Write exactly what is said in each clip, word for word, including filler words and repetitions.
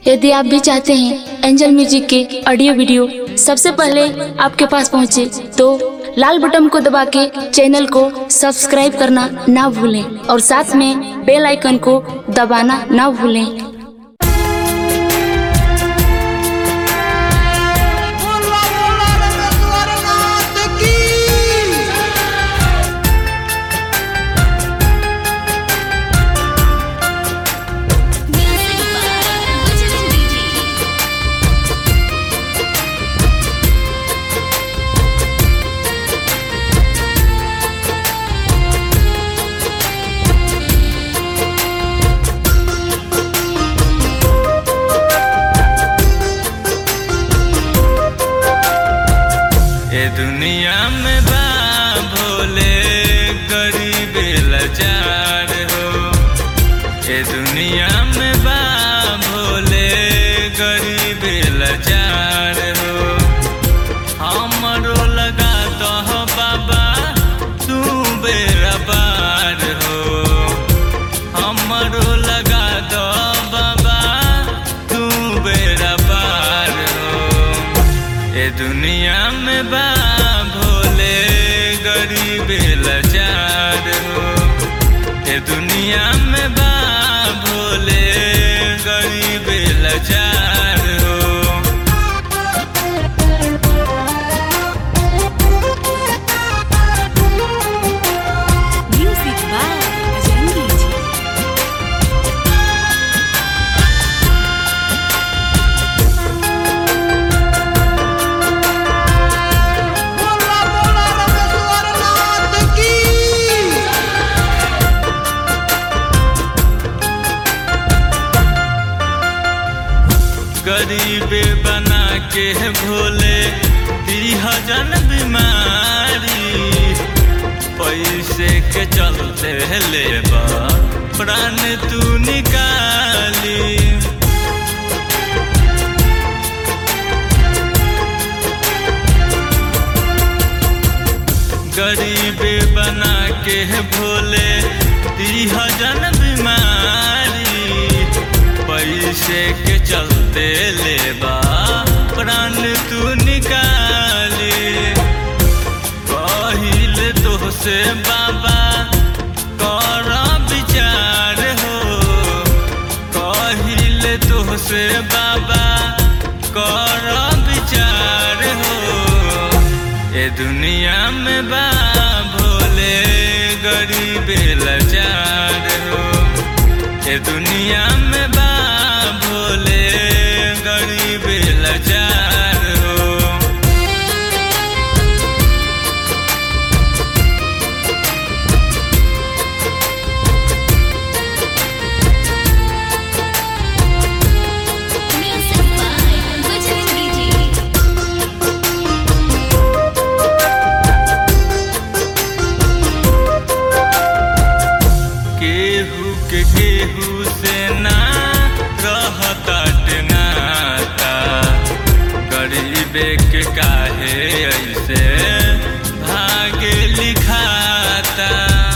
यदि आप भी चाहते हैं एंजल म्यूजिक के ऑडियो वीडियो सबसे पहले आपके पास पहुंचे, तो लाल बटन को दबा के चैनल को सब्सक्राइब करना ना भूलें और साथ में बेल आइकन को दबाना ना भूलें। ये दुनिया में बा भोले गरीब लाचार हो। ये दुनिया में बा भोले गरीब लाचार हो। हमरो लगा तो हो बाबा तू बेरा पार हो। हमरो लगा तो बाबा तू बेरा पार हो। ये दुनिया में बा भोले गरीब लाचार हो। ये दुनिया में बा भोले गरीब लाचार हो। Music by Ajay जी। गरीब बना के भोले जन बीमारी। पैसे के चलते लेबा प्राण तू निकाली। गरीब बना के भोले जन बीमारी। पैसे के चलते लेबा प्राण तू निकाली। कहिले तो से बाबा कर विचार हो। कहिले तो से बाबा कर विचार हो। ये दुनिया में बा भोले गरीब लाचार हो। ये दुनिया में बा भोले गरीब लाचार हो। Music by Ajay जी। केहू के केहू से ना रहता नाता। गरीबे के काहे ऐसे भागे लिखाता।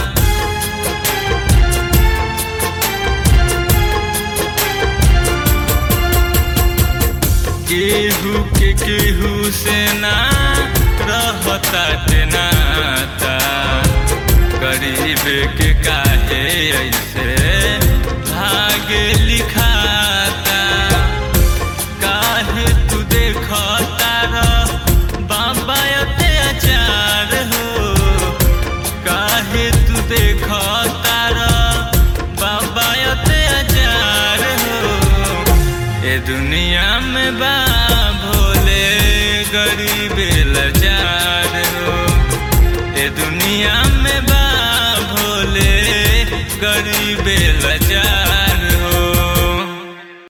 केहू के केहू से ना रहता नाता। गरीब के काहे ऐसे भागे लिखाता। काहे तू देखता रह बाबा अत्याचार हो। काहे तू देखता रह बाबा अत्याचार हो। ये दुनिया में बा भोले गरीब लाचार हो। ये दुनिया में बा भोले गरीब लाचार